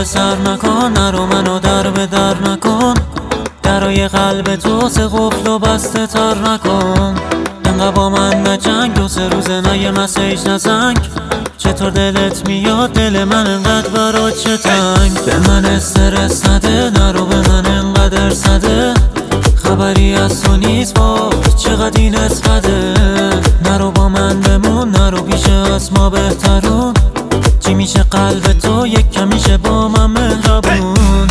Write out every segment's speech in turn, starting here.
سر نکن، نرو منو در به در نکن. درای قلب تو سه قفل و بسته تر نکن. انقدر با من نجنگ، دو سه روزه نه یه مسیج نزنگ. چطور دلت میاد دل من انقدر برات چه تنگ؟ به من استرس نده، نرو به من انقدر صده. خبری از تو نیست با چقدر این اسقده. نرو با من بمون، نرو پیش از ما بهترون. چی میشه قلب تو یک کم میشه با من مهربون.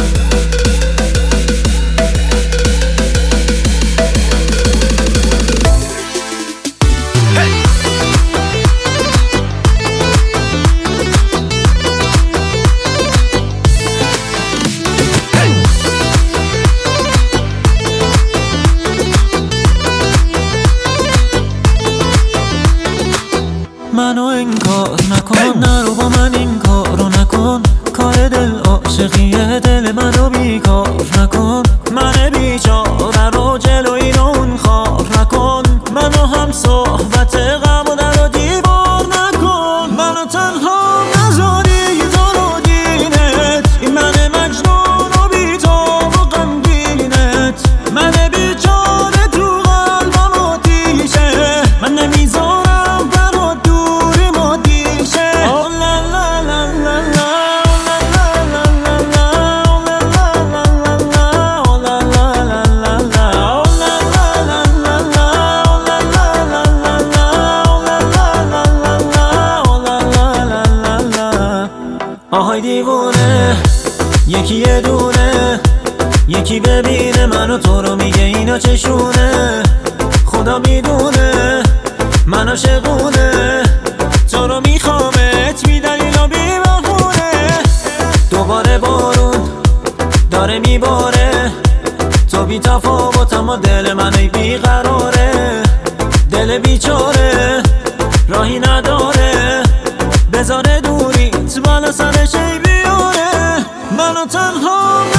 منو انکار نکن، نرو با من این کارو نکن. کار دل عاشقیه، دل منو بیکار نکن. من بیچاره رو جلوی اون خار نکن. منو هم صحبت غم و در و دیوار نکن. منو تنها نذاری تو رو دینت. این من مجنون و بی‌تاب و غمگینت. من بیچاره تو قلبم آتیشه. من نمیذارم آهای دیوونه، یکی یه دونه. یکی ببینه منو تو رو میگه اینا چشونه. خدا میدونه من عاشقونه. تو رو میخوامت بی دلیل و بی بهونه. دوباره بارون داره میباره. تو بی تفاوت اما دل من ای بیقراره. دل بیچاره راهی نداره. بذاره دوریت بالا سرش ای بیاره. منو تنها